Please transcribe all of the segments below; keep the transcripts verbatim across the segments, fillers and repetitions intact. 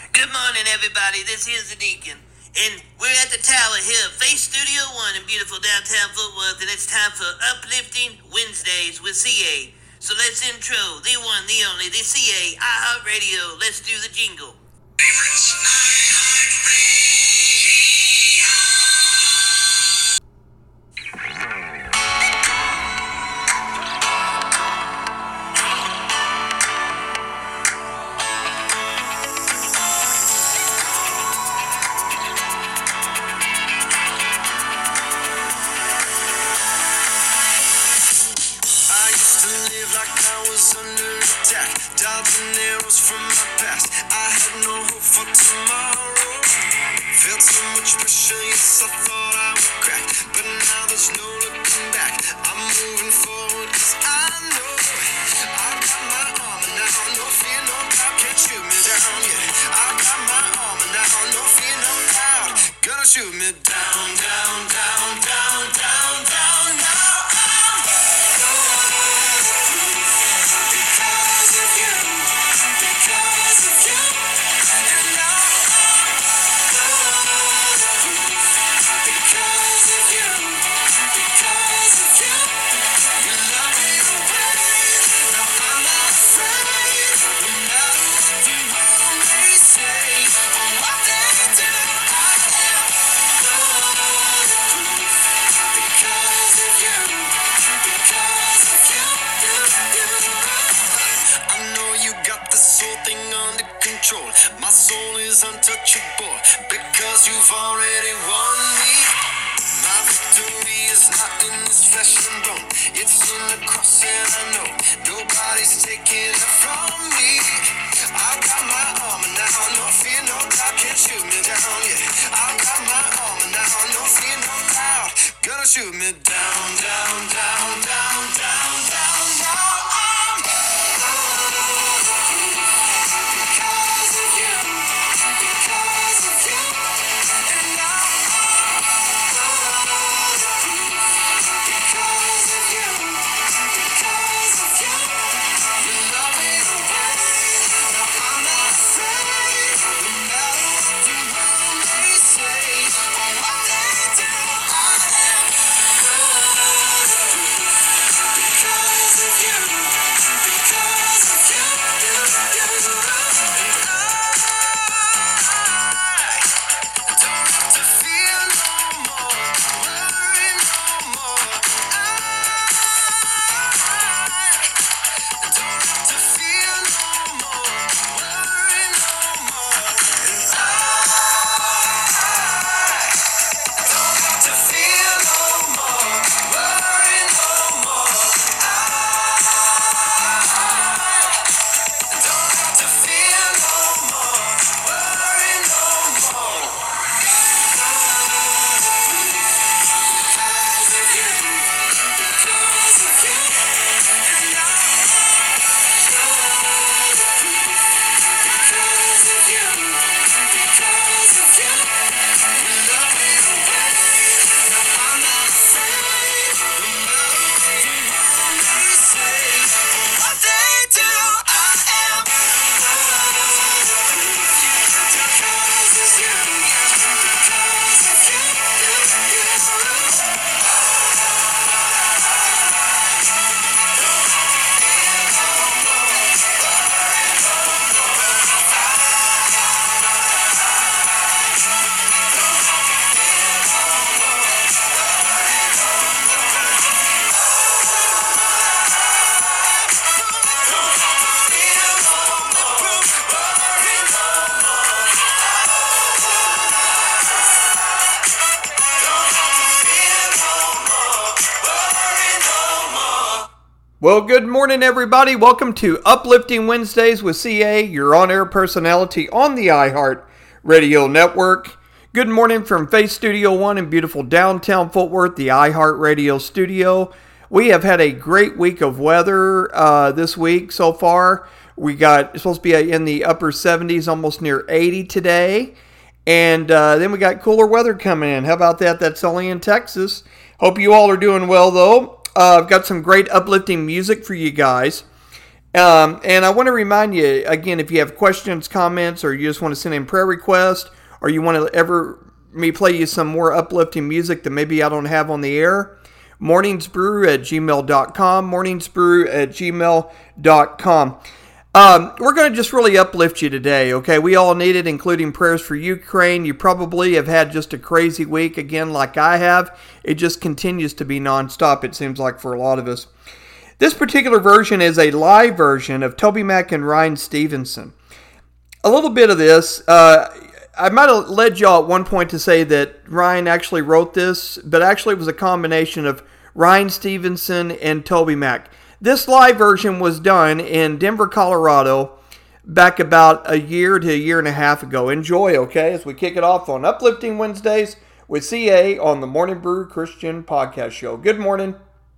Good morning, everybody. This is the Deacon. And we're at the tower here, Face Studio One in beautiful downtown Fort Worth, and it's time for Uplifting Wednesdays with C A. So let's intro the one, the only, the C A, iHeartRadio. Let's do the jingle. Favorites. Dodging arrows from my past. I had no hope for tomorrow. Felt so much pressure, yes, I thought I would crack. But now there's no looking back. I'm moving forward, cause I know I got my armor now. No fear, no doubt, can't shoot me down, yeah. I got my armor now. No fear, no doubt, gonna shoot me down, down, down, down, down, down, now. My soul is untouchable because you've already won me. My victory is not in this flesh and bone. It's in the cross and I know nobody's taking it from me. I got my armor now, no fear, no doubt, can't shoot me down, yeah. I got my armor now, no fear, no doubt, gonna shoot me down, down, down, down, down, down, down. Well, good morning, everybody. Welcome to Uplifting Wednesdays with C A, your on-air personality on the iHeart Radio Network. Good morning from Face Studio One in beautiful downtown Fort Worth, the iHeart Radio studio. We have had a great week of weather uh, this week so far. We got it's supposed to be in the upper seventies, almost near eighty today. And uh, then we got cooler weather coming in. How about that? That's only in Texas. Hope you all are doing well, though. Uh, I've got some great uplifting music for you guys. Um, and I want to remind you, again, if you have questions, comments, or you just want to send in prayer requests, or you want to ever me play you some more uplifting music that maybe I don't have on the air, morningsbrew at gmail dot com, morningsbrew at gmail dot com. Um, we're going to just really uplift you today, okay? We all need it, including prayers for Ukraine. You probably have had just a crazy week, again, like I have. It just continues to be nonstop, it seems like, for a lot of us. This particular version is a live version of TobyMac and Ryan Stevenson. A little bit of this, uh, I might have led y'all at one point to say that Ryan actually wrote this, but actually it was a combination of Ryan Stevenson and TobyMac. This live version was done in Denver, Colorado, back about a year to a year and a half ago. Enjoy, okay, as we kick it off on Uplifting Wednesdays with C A on the Morning Brew Christian Podcast Show. Good morning.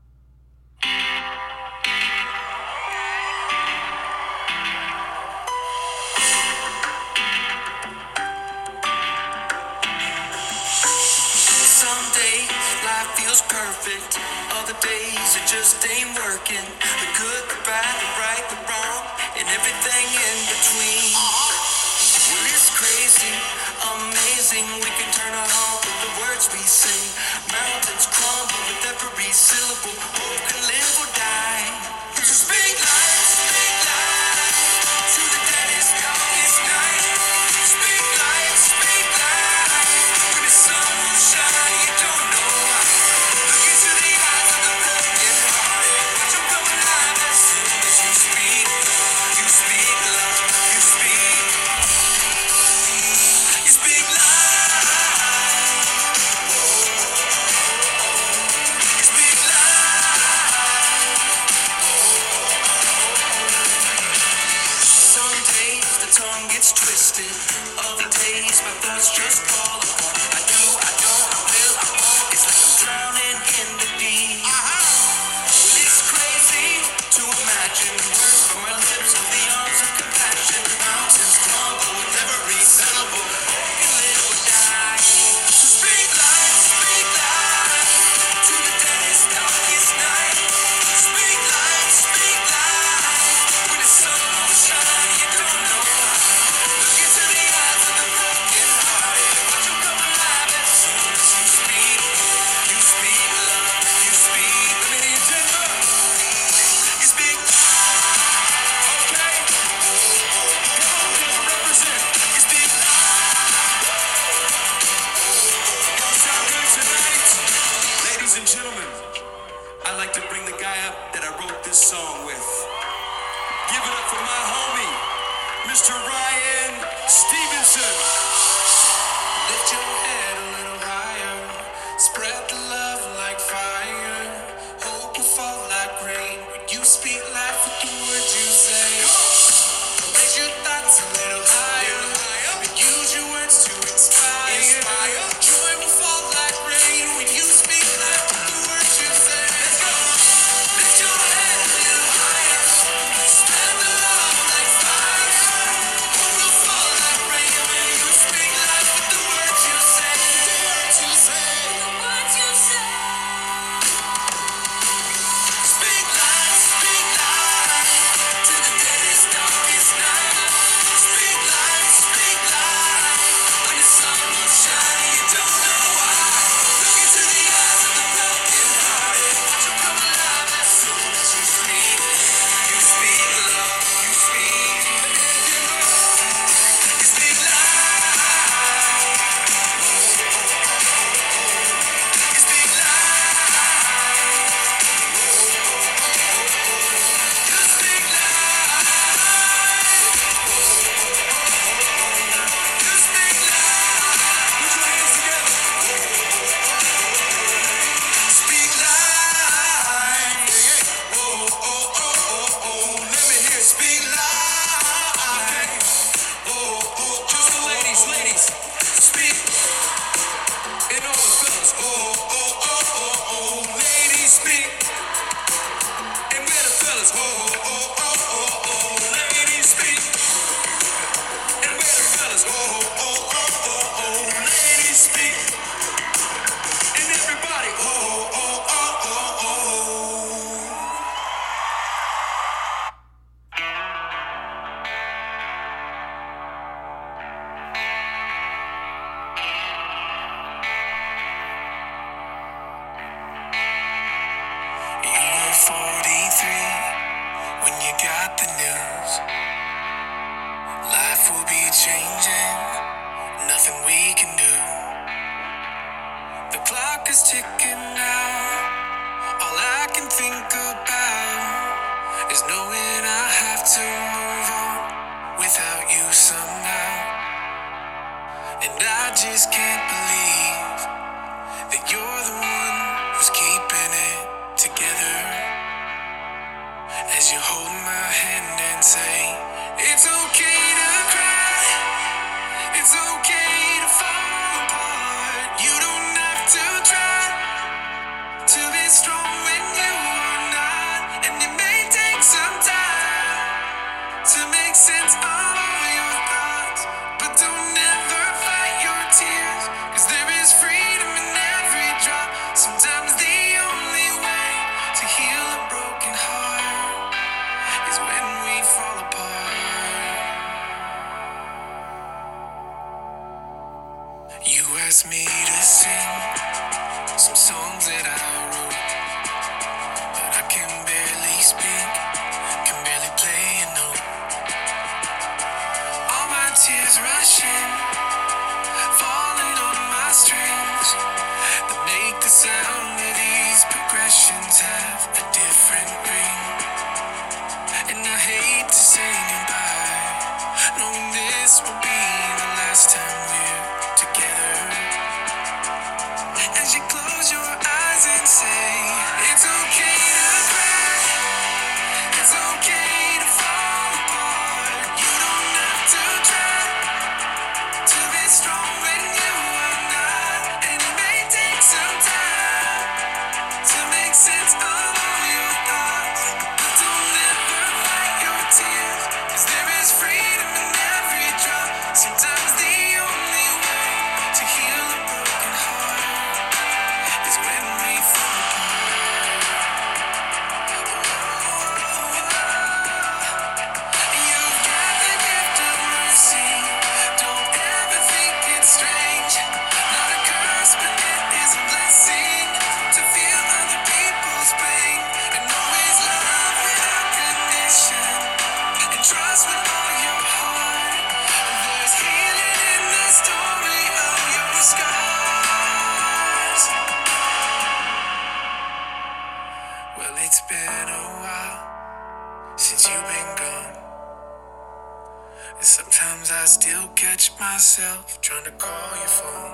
Perfect. Other days it just ain't working. The good, the bad, the right, the wrong, and everything in between. Well, it's crazy, amazing. We can turn our heart with the words we sing. Mountains crumble with every syllable. Hope can live or die. So speak life, speak life to the deadest, darkest night. Speak life, speak life. When the sun will shine, you don't know why. Twisted. Other days my thoughts just fall apart. I do, I don't, I will, I won't. It's like I'm drowning in the deep. Uh-huh. Well, it's crazy to imagine words from my lips of the arms of compassion. Mountains crumble with every syllable. Hope can live or die. So speak life, speak life to the deadest, darkest night. Speak life, speak life when the sun won't shine. You don't know why. I'd like to bring the guy up that I wrote this song with. Give it up for my homie, Mister Ryan Stevenson. Lift your head a little higher, spread the love like fire. Hope will fall like rain when you speak life with the words you say. Raise your thoughts a little higher, and use your words to inspire. Joy will fall like rain when you speak life with the words you say. Lift your head a little higher, spread the love like fire. Hope will fall like rain. changing, nothing we can do. The clock is ticking now. All I can think about is knowing I have to move on without you somehow. And I just can't believe that you're the one who's keeping it together. As you hold my hand and say, it's okay to cry, it's okay to fall apart. You don't have to try to be strong when you are not. And it may take some time to make sense of all your thoughts, but don't ever fight your tears, 'cause there is freedom in every drop. Sometimes the only way to heal a broken heart is when we fall apart. You asked me to sing some songs that I wrote, but I can barely speak, can barely play a note. All my tears rushing, falling on my strings, that make the sound of these progressions have a different ring. And I hate to say goodbye, knowing this will be the last time we're together. As you close your eyes and say, it's okay to cry, it's okay to fall apart. You don't have to try to be strong when you are not. And it may take some time to make sense of all your thoughts, but don't ever fight your tears, 'cause there is freedom in every drop. Sometimes the only way to heal a broken heart is when we fall apart. You've got the gift of mercy, don't ever think it's strange. Not a curse, but it is a blessing to feel other people's pain, and always love without condition, and trust with all your heart. There's healing in the story of your scars. Well, it's been a while since you've been gone, and sometimes I still catch myself trying to call your phone.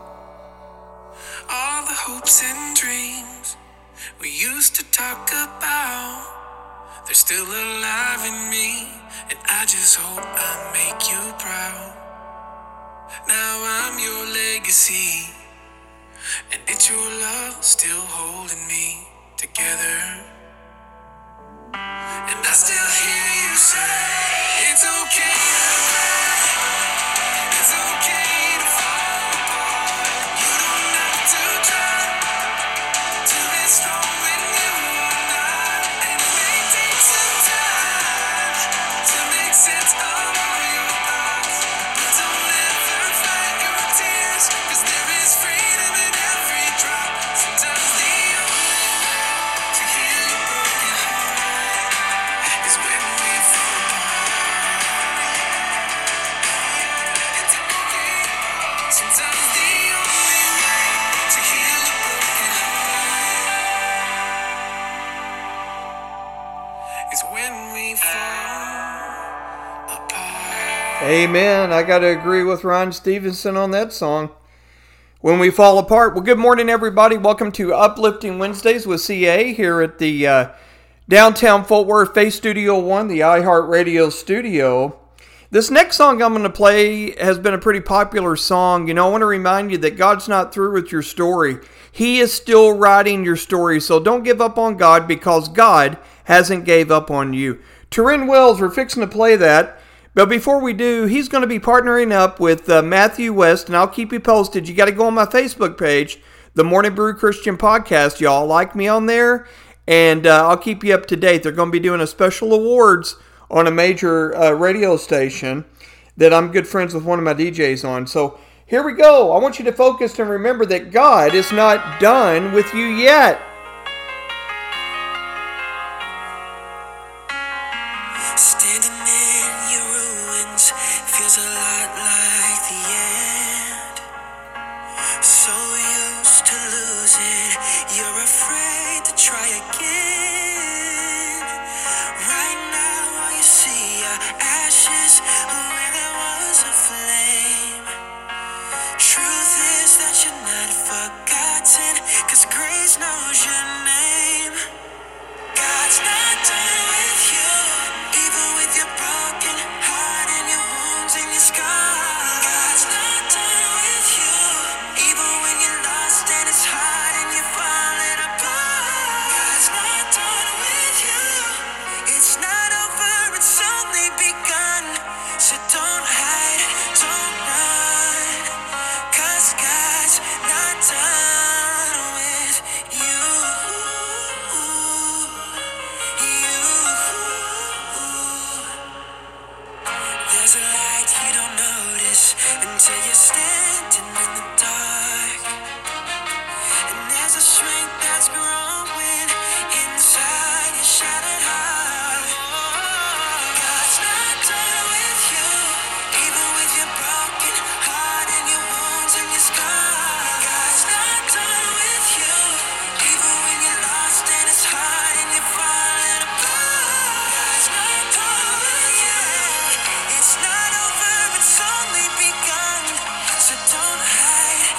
All the hopes and dreams we used to talk about, they're still alive in me, and I just hope I make you proud. Now I'm your legacy, and it's your love still holding me together. And I still hear you say, it's okay to cry, it's okay to fall apart. You don't have to try to be strong when you are not. And it may take some time to make sense of all your thoughts, but don't ever fight your tears, 'cause there is freedom in every drop. Sometimes the only way to heal a broken heart is when we fall apart. It's okay. Sometimes the only way to heal a broken heart is when we fall apart. Amen. I got to agree with Ron Stevenson on that song. When we fall apart. Well, good morning, everybody. Welcome to Uplifting Wednesdays with C A here at the uh, downtown Fort Worth Face Studio One, the iHeartRadio studio. This next song I'm going to play has been a pretty popular song. You know, I want to remind you that God's not through with your story. He is still writing your story, so don't give up on God, because God hasn't gave up on you. Turin Wells, we're fixing to play that. But before we do, he's going to be partnering up with uh, Matthew West, and I'll keep you posted. You got to go on my Facebook page, the Morning Brew Christian Podcast. Y'all like me on there, and uh, I'll keep you up to date. They're going to be doing a special awards on a major uh, radio station that I'm good friends with one of my D Js on. So here we go. I want you to focus and remember that God is not done with you yet. Standing in your ruins, feel feels a lot like the end. So used to losing, you're afraid to try again. Right now, all you see are ashes where there was a flame. Truth is that you're not forgotten, 'cause grace knows your name. God's not done with you, even with your broken heart and your wounds and your scars. God's not done with you, even when you're lost and it's hard and you're falling apart. God's not done with you. It's not over, it's only begun. So don't hide, don't run, 'cause God's not done with you. There's a light you don't notice until you're standing in the dark. And there's a strength that's growing inside your shattered heart. God's not done with you, even with your broken heart and your wounds and your scars. God's not done with you, even when you're lost and it's hard and you're falling apart. God's not done with you. It's not over, it's only begun. So don't hide,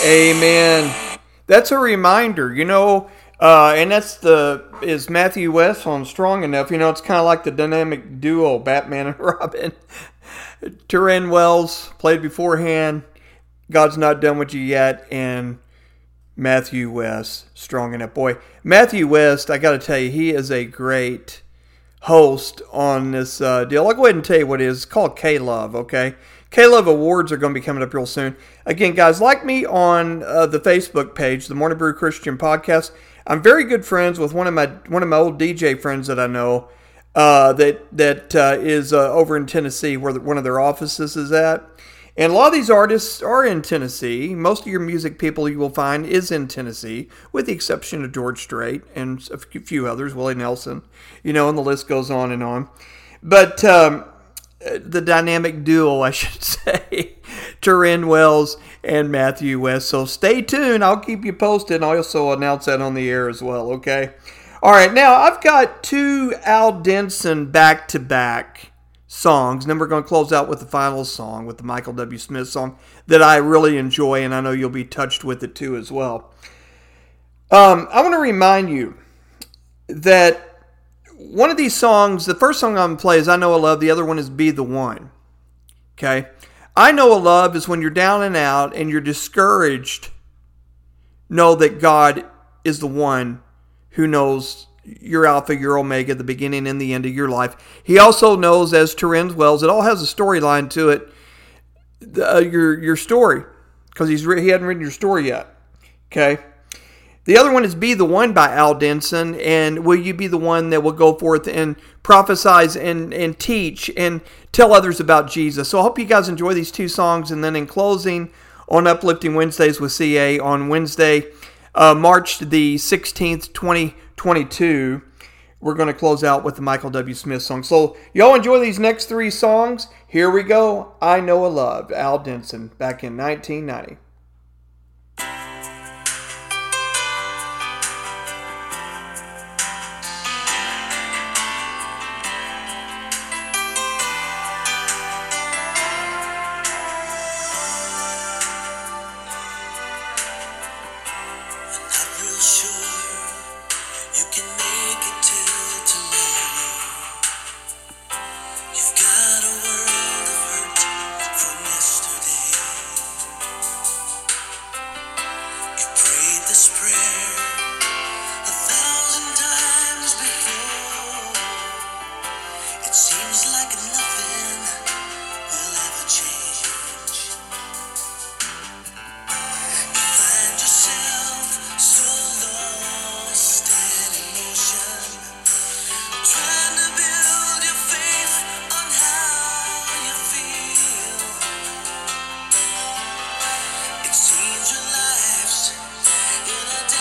Amen. That's a reminder, you know, uh, and that's the, is Matthew West on Strong Enough? You know, it's kind of like the dynamic duo, Batman and Robin. Turin Wells played beforehand, God's Not Done With You Yet, and Matthew West, Strong Enough. Boy, Matthew West, I got to tell you, he is a great host on this uh, deal. I'll go ahead and tell you what it is. It's called K-Love, okay? K-Love Awards are going to be coming up real soon. Again, guys, like me on uh, the Facebook page, the Morning Brew Christian Podcast. I'm very good friends with one of my one of my old D J friends that I know uh, that that uh, is uh, over in Tennessee, where the, one of their offices is at. And a lot of these artists are in Tennessee. Most of your music people you will find is in Tennessee, with the exception of George Strait and a few others, Willie Nelson, you know, and the list goes on and on. But um, the dynamic duo, I should say, Turin Wells and Matthew West. So stay tuned. I'll keep you posted, and I'll also announce that on the air as well, okay? All right, now I've got two Al Denson back-to-back songs, and then we're going to close out with the final song, with the Michael W. Smith song that I really enjoy, and I know you'll be touched with it too as well. Um, I want to remind you that one of these songs, the first song I'm going to play is I Know a Love. The other one is Be the One. Okay? I Know a Love is when you're down and out and you're discouraged. Know that God is the one who knows your Alpha, your Omega, the beginning and the end of your life. He also knows, as Turin Wells, it all has a storyline to it, the, uh, your your story, because he's re- he hadn't written your story yet. Okay? The other one is Be the One by Al Denson, and will you be the one that will go forth and prophesize and, and teach and tell others about Jesus. So I hope you guys enjoy these two songs, and then in closing, on Uplifting Wednesdays with C A on Wednesday, uh, March the sixteenth, twenty twenty-two, we're going to close out with the Michael W. Smith song. So y'all enjoy these next three songs. Here we go. I Know a Love, Al Denson, back in nineteen ninety. Seems your life's in a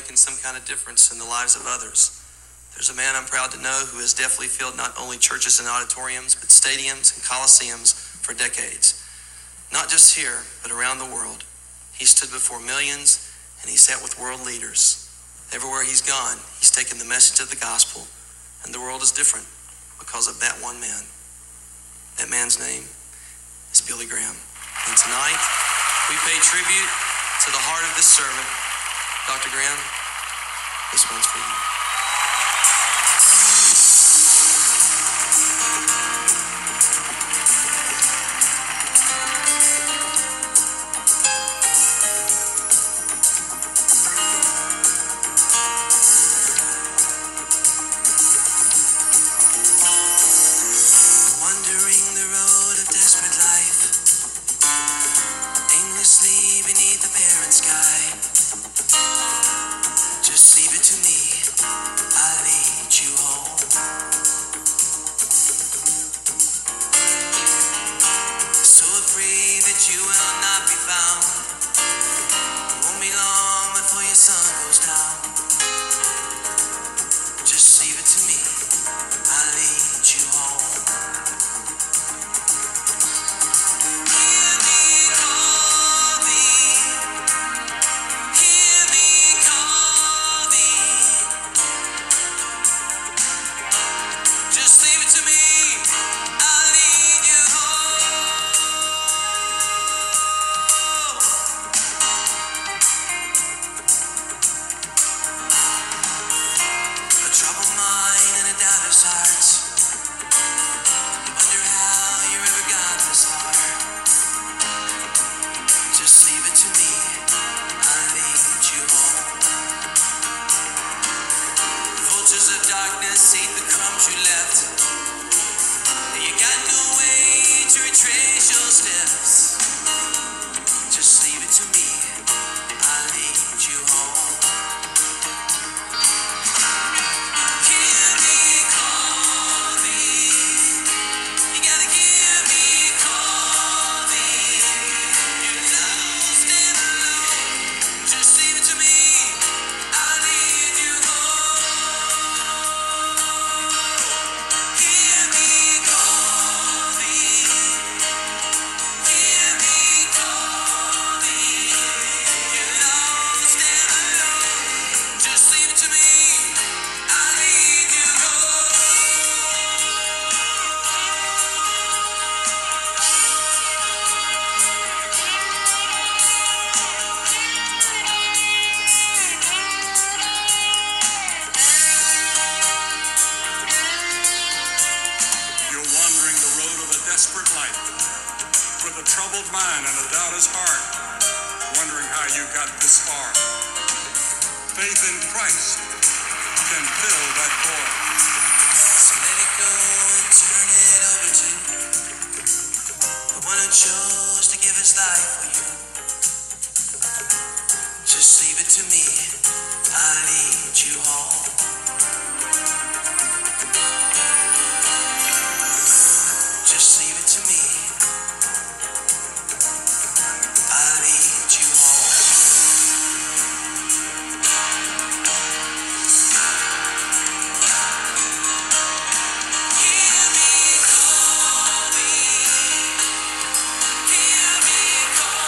making some kind of difference in the lives of others. There's a man I'm proud to know who has definitely filled not only churches and auditoriums, but stadiums and coliseums for decades. Not just here, but around the world. He stood before millions, and he sat with world leaders. Everywhere he's gone, he's taken the message of the gospel, and the world is different because of that one man. That man's name is Billy Graham. And tonight, we pay tribute to the heart of this servant. Doctor Graham, this one's for you.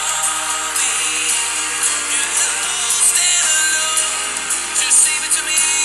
To me.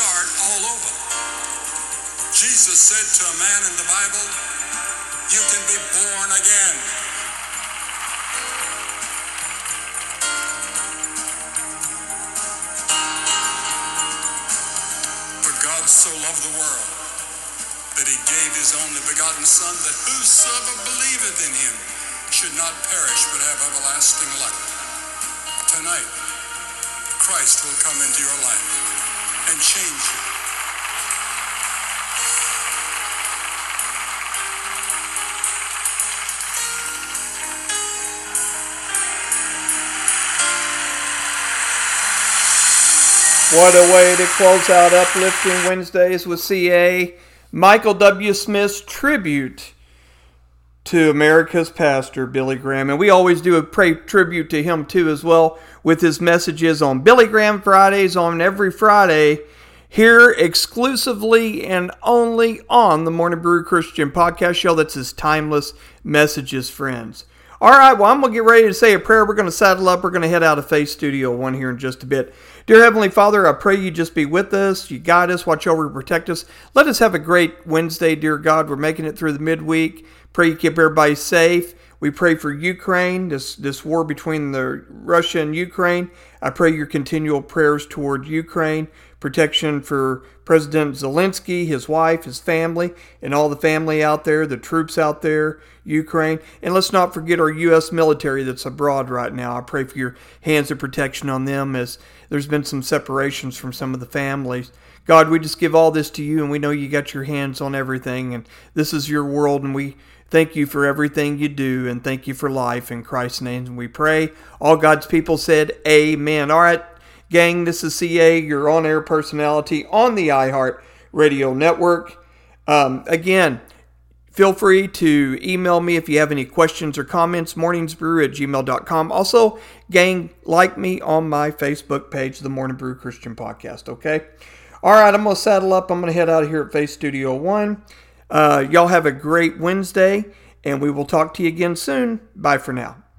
start all over. Jesus said to a man in the Bible, you can be born again. For God so loved the world that he gave his only begotten Son, that whosoever believeth in him should not perish but have everlasting life. Tonight, Christ will come into your life and change you. What a way to close out Uplifting Wednesdays with C A. Michael W. Smith's tribute to America's pastor, Billy Graham. And we always do a pray tribute to him too as well with his messages on Billy Graham Fridays on every Friday here exclusively and only on the Morning Brew Christian podcast show. That's his timeless messages, friends. All right, well, I'm going to get ready to say a prayer. We're going to saddle up. We're going to head out of Faith Studio one here in just a bit. Dear Heavenly Father, I pray you just be with us. You guide us, watch over, protect us. Let us have a great Wednesday, dear God. We're making it through the midweek. Pray you keep everybody safe. We pray for Ukraine, this, this war between the Russia and Ukraine. I pray your continual prayers toward Ukraine. Protection for President Zelensky, his wife, his family, and all the family out there, the troops out there, Ukraine. And let's not forget our U S military that's abroad right now. I pray for your hands of protection on them as there's been some separations from some of the families. God, we just give all this to you, and we know you got your hands on everything, and this is your world, and we thank you for everything you do, and thank you for life. In Christ's name we pray. All God's people said amen. All right, gang, this is C A, your on-air personality on the iHeart Radio Network. Um, again, feel free to email me if you have any questions or comments, morningsbrew at gmail dot com. Also, gang, like me on my Facebook page, The Morning Brew Christian Podcast, okay? All right, I'm going to saddle up. I'm going to head out of here at Faith Studio one. Uh, y'all have a great Wednesday, and we will talk to you again soon. Bye for now.